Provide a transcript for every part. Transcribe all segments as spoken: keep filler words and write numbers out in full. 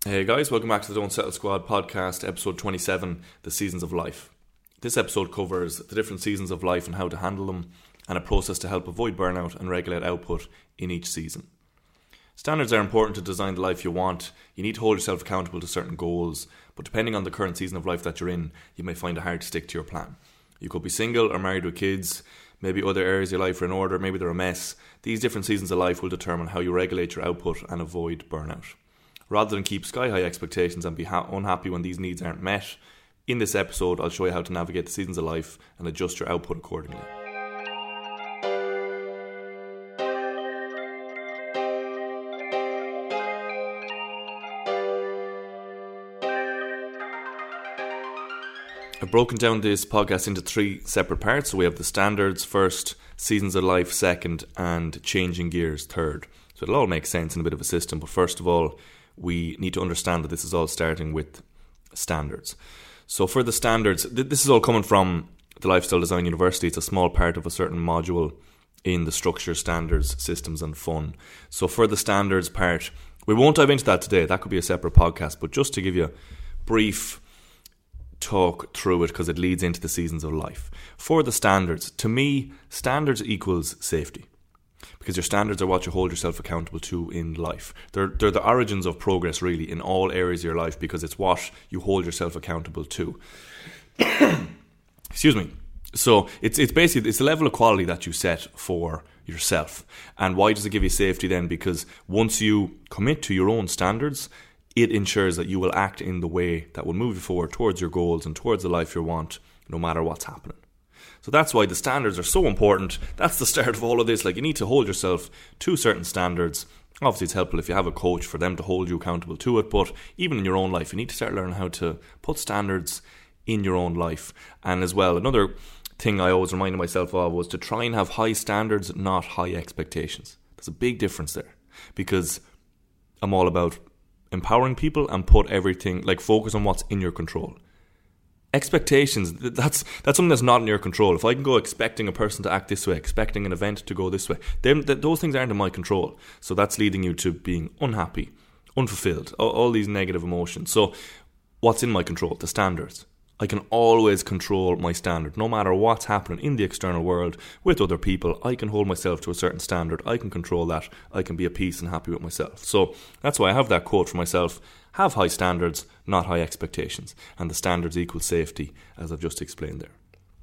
Hey guys, welcome back to the Don't Settle Squad podcast, episode twenty-seven, The Seasons of Life. This episode covers the different seasons of life and how to handle them, and a process to help avoid burnout and regulate output in each season. Standards are important to design the life you want. You need to hold yourself accountable to certain goals, but depending on the current season of life that you're in, you may find it hard to stick to your plan. You could be single or married with kids, maybe other areas of your life are in order, maybe they're a mess. These different seasons of life will determine how you regulate your output and avoid burnout. Rather than keep sky-high expectations and be ha- unhappy when these needs aren't met, in this episode I'll show you how to navigate the seasons of life and adjust your output accordingly. I've broken down this podcast into three separate parts. So we have the standards first, seasons of life second, and changing gears third. So it'll all make sense in a bit of a system, but first of all, we need to understand that this is all starting with standards. So for the standards, th- this is all coming from the Lifestyle Design University. It's a small part of a certain module in the structure, standards, systems and fun. So for the standards part, we won't dive into that today. That could be a separate podcast, but just to give you a brief talk through it because it leads into the seasons of life. For the standards, to me, standards equals safety. Because your standards are what you hold yourself accountable to in life. They're, they're the origins of progress, really, in all areas of your life, because it's what you hold yourself accountable to. Excuse me. So it's it's basically it's the level of quality that you set for yourself. And why does it give you safety then? Because once you commit to your own standards, it ensures that you will act in the way that will move you forward towards your goals and towards the life you want, no matter what's happening. So that's why the standards are so important. That's the start of all of this. Like, you need to hold yourself to certain standards. Obviously, it's helpful if you have a coach for them to hold you accountable to it. But even in your own life, you need to start learning how to put standards in your own life. And as well, another thing I always reminded myself of was to try and have high standards, not high expectations. There's a big difference there, because I'm all about empowering people and put everything, like, focus on what's in your control. Expectations, that's that's something that's not in your control. If I can go expecting a person to act this way, expecting an event to go this way, then th- those things aren't in my control. So that's leading you to being unhappy, unfulfilled, all, all these negative emotions. So what's in my control? The standards. I can always control my standard. No matter what's happening in the external world with other people, I can hold myself to a certain standard. I can control that. I can be at peace and happy with myself. So that's why I have that quote for myself. Have high standards, not high expectations. And the standards equal safety, as I've just explained there.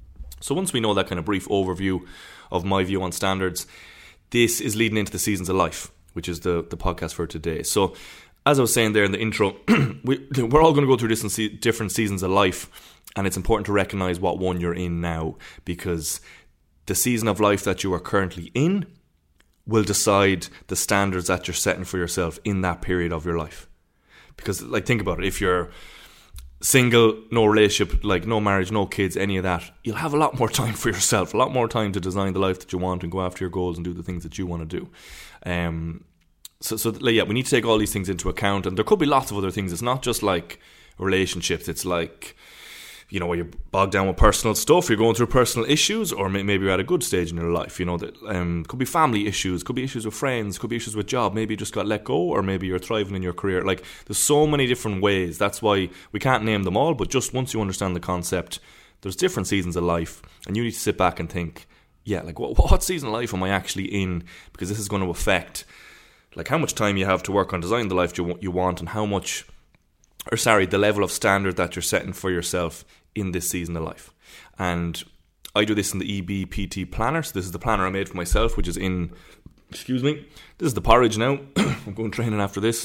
So once we know that kind of brief overview of my view on standards, this is leading into the seasons of life, which is the, the podcast for today. So as I was saying there in the intro, we, we're all going to go through different, different seasons of life, and it's important to recognise what one you're in now, because the season of life that you are currently in will decide the standards that you're setting for yourself in that period of your life. Because, like, think about it, if you're single, no relationship, like no marriage, no kids, any of that, you'll have a lot more time for yourself, a lot more time to design the life that you want and go after your goals and do the things that you want to do. Um, so, so yeah, we need to take all these things into account, and there could be lots of other things. It's not just like relationships. It's like, you know, where you're bogged down with personal stuff, you're going through personal issues, or maybe you're at a good stage in your life. You know, that um, could be family issues, could be issues with friends, could be issues with job. Maybe you just got let go, or maybe you're thriving in your career. Like, there's so many different ways. That's why we can't name them all. But just once you understand the concept, there's different seasons of life, and you need to sit back and think, yeah, like what, what season of life am I actually in? Because this is going to affect, like, how much time you have to work on designing the life you you want, and how much, or sorry, the level of standard that you're setting for yourself in this season of life. And I do this in the E B P T planner. So this is the planner I made for myself, which is in, excuse me, this is the porridge now. I'm going training after this.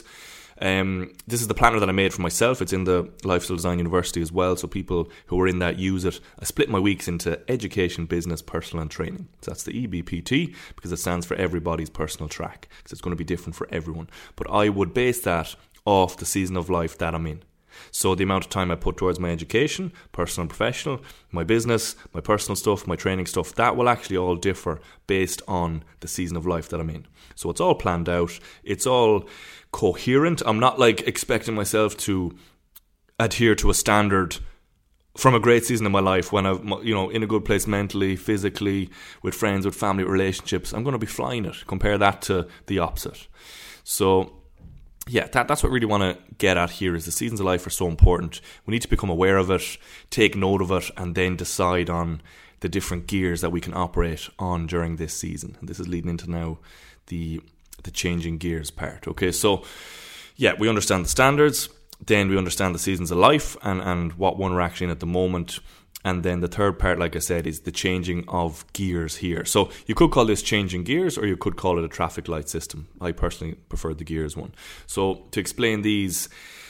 Um, this is the planner that I made for myself. It's in the Lifestyle Design University as well, so people who are in that use it. I split my weeks into education, business, personal and training. So that's the E B P T, because it stands for everybody's personal track, because it's going to be different for everyone. But I would base that off the season of life that I'm in. So the amount of time I put towards my education, personal and professional, my business, my personal stuff, my training stuff, that will actually all differ based on the season of life that I'm in. So it's all planned out. It's all coherent. I'm not like expecting myself to adhere to a standard from a great season of my life when I'm, you know, in a good place mentally, physically, with friends, with family relationships. I'm going to be flying it. Compare that to the opposite. So yeah, that, that's what we really want to get at here is the seasons of life are so important. We need to become aware of it, take note of it, and then decide on the different gears that we can operate on during this season. And this is leading into now the the changing gears part. Okay, so yeah, we understand the standards, then we understand the seasons of life and, and what one we're actually in at the moment. And then the third part, like I said, is the changing of gears here. So you could call this changing gears, or you could call it a traffic light system. I personally prefer the gears one. So to explain these,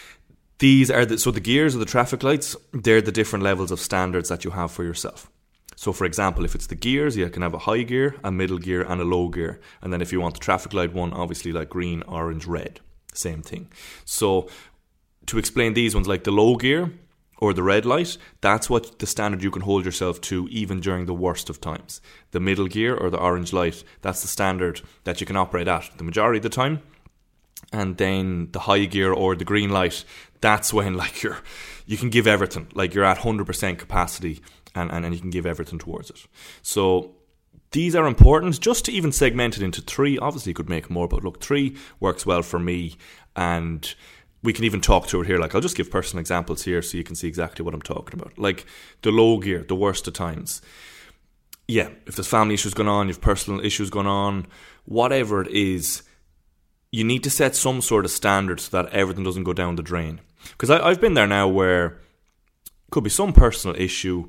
these are the, so the gears or the traffic lights, they're the different levels of standards that you have for yourself. So for example, if it's the gears, you can have a high gear, a middle gear, and a low gear. And then if you want the traffic light one, obviously like green, orange, red, same thing. So to explain these ones, like the low gear or the red light, that's what the standard you can hold yourself to even during the worst of times. The middle gear or the orange light, that's the standard that you can operate at the majority of the time. And then the high gear or the green light, that's when like you're, you can give everything, like you're at one hundred percent capacity and, and, and you can give everything towards it. So these are important just to even segment it into three. Obviously you could make more, but look, three works well for me, and we can even talk through it here. Like I'll just give personal examples here so you can see exactly what I'm talking about. Like the low gear, the worst of times. Yeah, if there's family issues going on, you have personal issues going on, whatever it is, you need to set some sort of standard so that everything doesn't go down the drain. Because I've been there now where it could be some personal issue.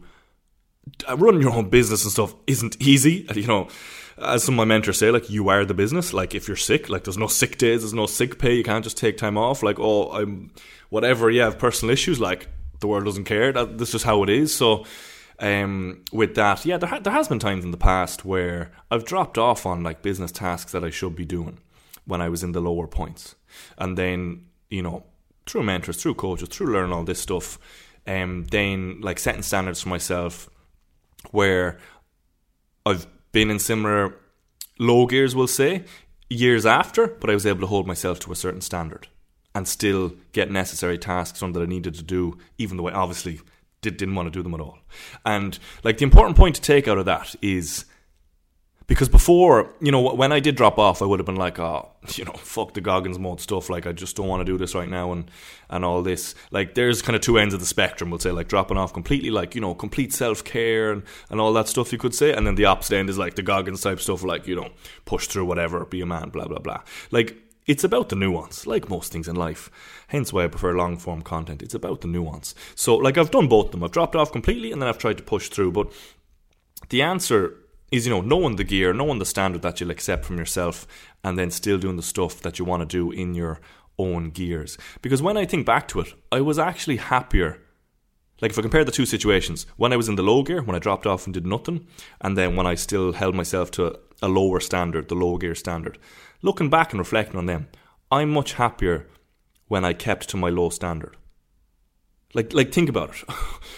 Running your own business and stuff isn't easy. You know, as some of my mentors say, like, you are the business. Like, if you're sick, like, there's no sick days, there's no sick pay. You can't just take time off. Like, oh, I'm whatever. Yeah, I have personal issues. Like, the world doesn't care. That, that's just how it is. So, um, with that, yeah, there ha- there has been times in the past where I've dropped off on like business tasks that I should be doing when I was in the lower points, and then, you know, through mentors, through coaches, through learning all this stuff, um, then like setting standards for myself, where I've been in similar low gears, we'll say, years after, but I was able to hold myself to a certain standard and still get necessary tasks done that I needed to do, even though I obviously did, didn't want to do them at all. And like the important point to take out of that is, because before, you know, when I did drop off, I would have been like, oh, you know, fuck the Goggins mode stuff. Like, I just don't want to do this right now and, and all this. Like, there's kind of two ends of the spectrum, we'll say, like dropping off completely, like, you know, complete self-care and, and all that stuff, you could say. And then the opposite end is like the Goggins type stuff, like, you know, push through whatever, be a man, blah, blah, blah. Like, it's about the nuance, like most things in life. Hence why I prefer long-form content. It's about the nuance. So, like, I've done both of them. I've dropped off completely and then I've tried to push through. But the answer is, you know, knowing the gear, knowing the standard that you'll accept from yourself, and then still doing the stuff that you want to do in your own gears. Because when I think back to it, I was actually happier. Like, if I compare the two situations, when I was in the low gear, when I dropped off and did nothing, and then when I still held myself to a lower standard, the low gear standard, looking back and reflecting on them, I'm much happier when I kept to my low standard. Like, like think about it.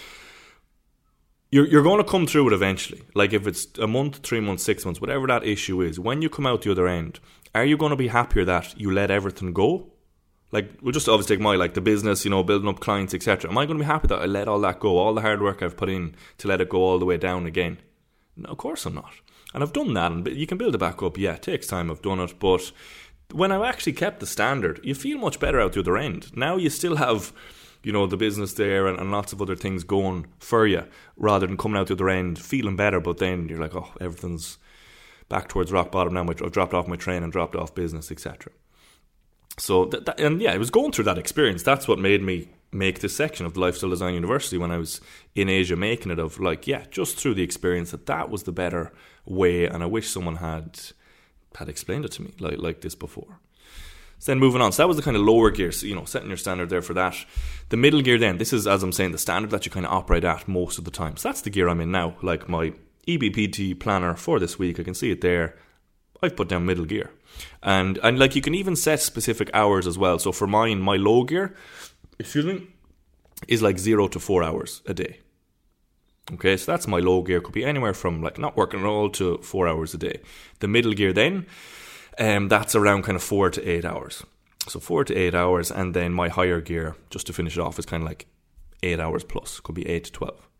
You're you're going to come through it eventually. Like, if it's a month, three months, six months, whatever that issue is, when you come out the other end, are you going to be happier that you let everything go? Like, we'll just obviously take my, like, the business, you know, building up clients, et cetera. Am I going to be happy that I let all that go, all the hard work I've put in to let it go all the way down again? No, of course I'm not. And I've done that, and you can build it back up. Yeah, it takes time, I've done it. But when I've actually kept the standard, you feel much better out the other end. Now you still have, you know, the business there and, and lots of other things going for you, rather than coming out the other end feeling better, but then you're like, oh, everything's back towards rock bottom now. I've dropped off my train and dropped off business, et cetera. So, that, that, and yeah, I was going through that experience. That's what made me make this section of the Lifestyle Design University when I was in Asia, making it of like, yeah, just through the experience that that was the better way, and I wish someone had had explained it to me like like this before. So then moving on, so that was the kind of lower gear, so, you know, setting your standard there for that. The middle gear then, this is, as I'm saying, the standard that you kind of operate at most of the time. So that's the gear I'm in now, like my E B P T planner for this week, I can see it there. I've put down middle gear. And, and like, you can even set specific hours as well. So for mine, my low gear, excuse me, is like zero to four hours a day. Okay, so that's my low gear. Could be anywhere from like not working at all to four hours a day. The middle gear then, Um, that's around kind of four to eight hours. So four to eight hours, and then my higher gear, just to finish it off, is kind of like eight hours plus. Could be eight to twelve.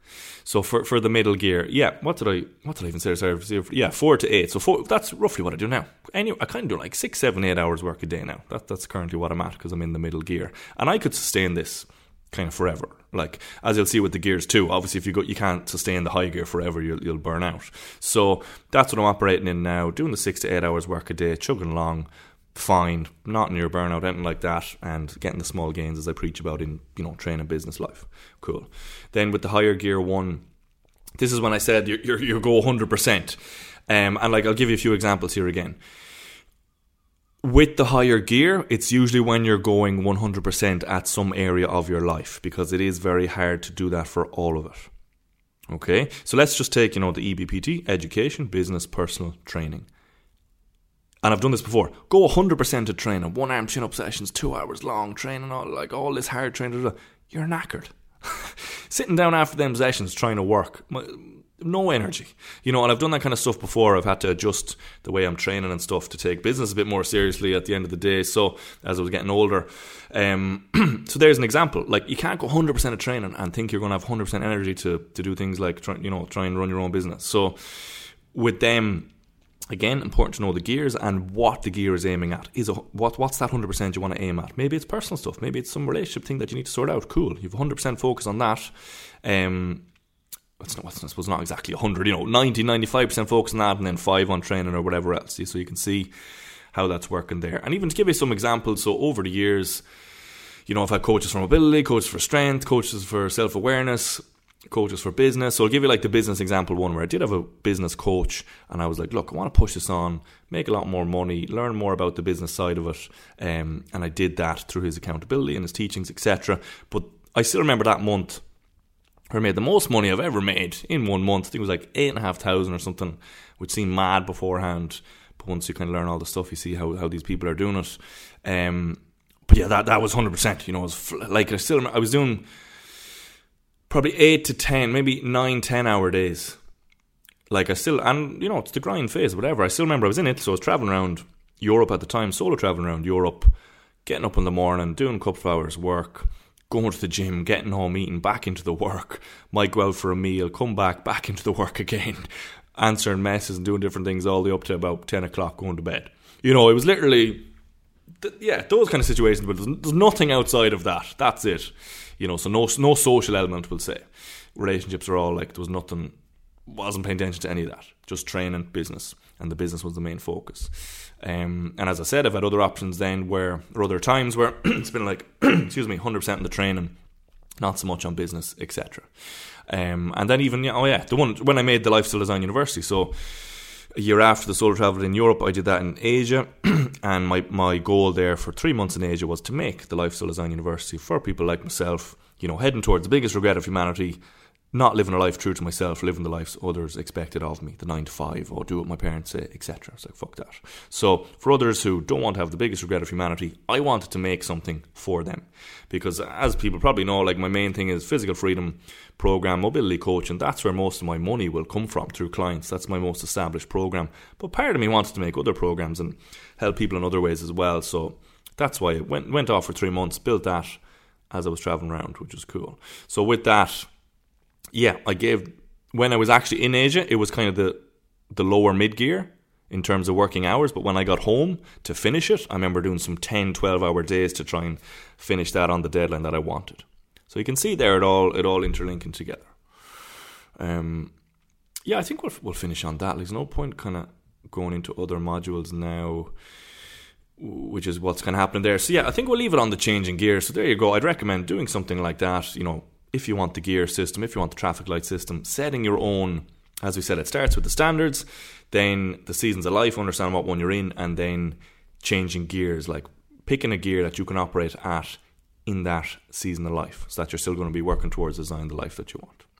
So for, for the middle gear, yeah, what did I what did I even say? Sorry, yeah, four to eight. So four, that's roughly what I do now. Anyway, I kind of do like six, seven, eight hours work a day now. That that's currently what I'm at because I'm in the middle gear, and I could sustain this kind of forever. Like as you'll see with the gears too. Obviously, if you go, you can't sustain the high gear forever. You'll you'll burn out. So that's what I'm operating in now. Doing the six to eight hours work a day, chugging along. Fine, not near burnout, anything like that, and getting the small gains as I preach about in, you know, training business life. Cool. Then with the higher gear one, this is when I said you you you go one hundred percent, um, and like I'll give you a few examples here again. With the higher gear, it's usually when you're going one hundred percent at some area of your life, because it is very hard to do that for all of it. Okay, so let's just take, you know, the E B P T, education, business, personal, training. And I've done this before. Go one hundred percent at training. One arm chin up sessions, two hours long, training, all like all this hard training. You're knackered. Sitting down after them sessions trying to work. No energy. You know, and I've done that kind of stuff before. I've had to adjust the way I'm training and stuff to take business a bit more seriously at the end of the day. So as I was getting older. Um, so there's an example. Like you can't go one hundred percent of training and think you're going to have one hundred percent energy to, to do things like, try, you know, try and run your own business. So with them, again, important to know the gears and what the gear is aiming at. Is a, what what's that one hundred percent you want to aim at? Maybe it's personal stuff. Maybe it's some relationship thing that you need to sort out. Cool. You've one hundred percent focus on that. Um, it's not, I suppose not exactly one hundred, you know, ninety, ninety-five percent focus on that and then five on training or whatever else. So you can see how that's working there. And even to give you some examples, so over the years, you know, I've had coaches for mobility, coaches for strength, coaches for self-awareness, coaches for business. So I'll give you like the business example one where I did have a business coach and I was like, look, I want to push this on, make a lot more money, learn more about the business side of it. Um, and I did that through his accountability and his teachings, et cetera. But I still remember that month where I made the most money I've ever made in one month. I think it was like eight and a half thousand or something, which seemed mad beforehand. But once you kind of learn all the stuff, you see how, how these people are doing it. Um, but yeah, that, that was one hundred percent. You know, it was fl- like I still remember, I was doing probably eight to ten, maybe nine, ten hour days. Like I still, and you know, it's the grind phase, whatever. I still remember I was in it, so I was traveling around Europe at the time, solo traveling around Europe, getting up in the morning, doing a couple of hours work, going to the gym, getting home, eating, back into the work, might go out for a meal, come back, back into the work again, answering messages and doing different things all the way up to about ten o'clock, going to bed. You know, it was literally, yeah, those kind of situations, but there's, there's nothing outside of that. That's it. You know, so no no social element, we'll say. Relationships are all like, there was nothing, wasn't paying attention to any of that. Just training, business, and the business was the main focus. Um, and as I said, I've had other options then where, or other times where it's been like, excuse me, one hundred percent in the training, not so much on business, et cetera. Um, and then even, oh yeah, the one, when I made the Lifestyle Design University, so a year after the solo travel in Europe, I did that in Asia, and my, my goal there for three months in Asia was to make the Lifestyle Design University for people like myself, you know, heading towards the biggest regret of humanity, not living a life true to myself, living the lives others expected of me, the nine to five, or do what my parents say, et cetera. It's like, fuck that. So for others who don't want to have the biggest regret of humanity, I wanted to make something for them. Because as people probably know, like my main thing is physical freedom program, mobility coaching. That's where most of my money will come from, through clients. That's my most established program. But part of me wanted to make other programs and help people in other ways as well. So that's why I went, went off for three months, built that as I was traveling around, which was cool. So with that, yeah, I gave, when I was actually in Asia, it was kind of the, the lower mid-gear in terms of working hours. But when I got home to finish it, I remember doing some ten, twelve hour days to try and finish that on the deadline that I wanted. So you can see there it all it all interlinking together. Um, yeah, I think we'll we'll finish on that. There's no point kind of going into other modules now, which is what's kind of happening there. So yeah, I think we'll leave it on the changing gear. So there you go. I'd recommend doing something like that, you know, if you want the gear system, if you want the traffic light system, setting your own, as we said, it starts with the standards, then the seasons of life, understand what one you're in, and then changing gears, like picking a gear that you can operate at in that season of life, so that you're still going to be working towards designing the life that you want.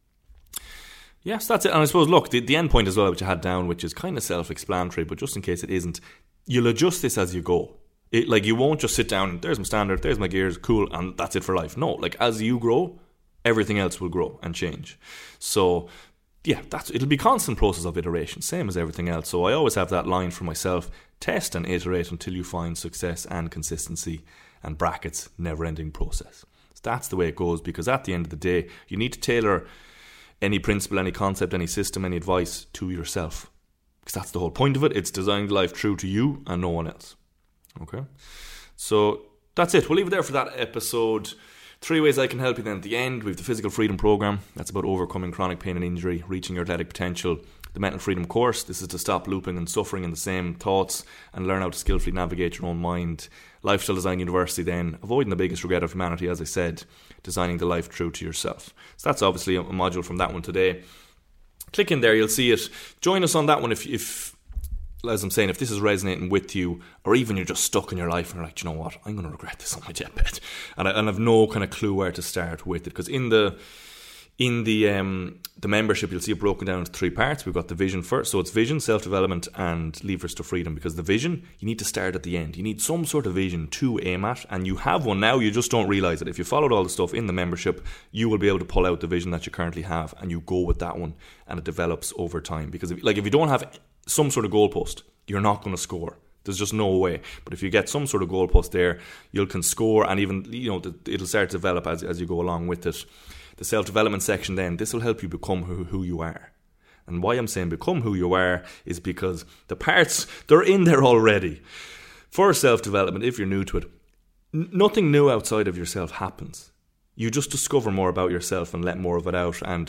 Yes, that's it. And I suppose, look, the, the end point as well, which I had down, which is kind of self-explanatory, but just in case it isn't, you'll adjust this as you go. It, like, you won't just sit down, there's my standard, there's my gears, cool, and that's it for life. No, like, as you grow, everything else will grow and change. So yeah, that's it'll be constant process of iteration, same as everything else. So I always have that line for myself: test and iterate until you find success and consistency, and brackets, never-ending process. So that's the way it goes, because at the end of the day, you need to tailor any principle, any concept, any system, any advice to yourself. Because that's the whole point of it. It's designing life true to you and no one else. Okay? So that's it. We'll leave it there for that episode. Three ways I can help you then at the end. We have the Physical Freedom Program. That's about overcoming chronic pain and injury, reaching your athletic potential. The Mental Freedom Course. This is to stop looping and suffering in the same thoughts and learn how to skillfully navigate your own mind. Lifestyle Design University then. Avoiding the biggest regret of humanity, as I said. Designing the life true to yourself. So that's obviously a module from that one today. Click in there, you'll see it. Join us on that one if, if as I'm saying, if this is resonating with you, or even you're just stuck in your life and you're like, you know what, I'm going to regret this on my deathbed, and I and I've no kind of clue where to start with it. Because in the in the um, the membership, you'll see it broken down into three parts. We've got the vision first, so it's vision, self-development, and levers to freedom. Because the vision, you need to start at the end. You need some sort of vision to aim at, and you have one now. You just don't realize it. If you followed all the stuff in the membership, you will be able to pull out the vision that you currently have, and you go with that one, and it develops over time. Because if, like if you don't have some sort of goalpost, you're not going to score. There's just no way. But if you get some sort of goalpost there, you can score, and even, you know, it'll start to develop as as you go along with it. The self-development section then, this will help you become who, who you are. And why I'm saying become who you are is because the parts, they're in there already. For self-development, if you're new to it, n- nothing new outside of yourself happens. You just discover more about yourself and let more of it out. And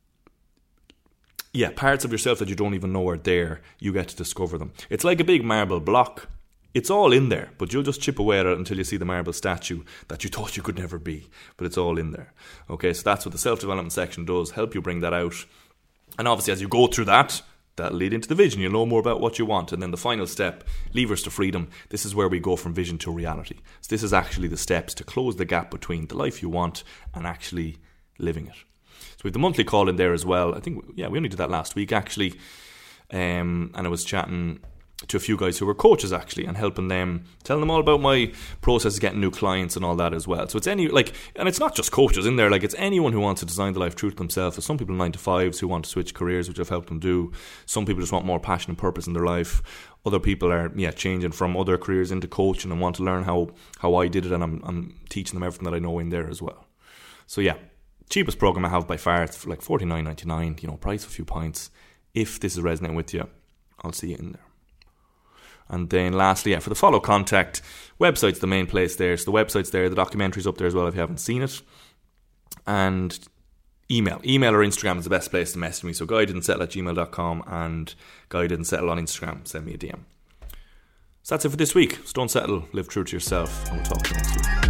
yeah, parts of yourself that you don't even know are there, you get to discover them. It's like a big marble block. It's all in there, but you'll just chip away at it until you see the marble statue that you thought you could never be. But it's all in there. Okay, so that's what the self-development section does, help you bring that out. And obviously, as you go through that, that'll lead into the vision. You'll know more about what you want. And then the final step, levers to freedom. This is where we go from vision to reality. So this is actually the steps to close the gap between the life you want and actually living it. So we have the monthly call in there as well. I think, yeah, we only did that last week, actually. Um, and I was chatting to a few guys who were coaches, actually, and helping them, telling them all about my process of getting new clients and all that as well. So it's any, like, and it's not just coaches in there, like, it's anyone who wants to design the life true to themselves. There's some people nine to fives who want to switch careers, which I've helped them do. Some people just want more passion and purpose in their life. Other people are, yeah, changing from other careers into coaching and want to learn how, how I did it, and I'm, I'm teaching them everything that I know in there as well. So yeah, cheapest program I have by far. It's like forty-nine ninety-nine, you know, price of a few pints. If this is resonating with you, I'll see you in there. And then lastly, yeah, for the follow contact, website's the main place there. So the website's there, the documentary's up there as well if you haven't seen it. And email. Email or Instagram is the best place to message me. So guydidn'tsettle at gmail dot com and guydidn'tsettle on Instagram. Send me a D M. So that's it for this week. So don't settle, live true to yourself, and we'll talk to you next week.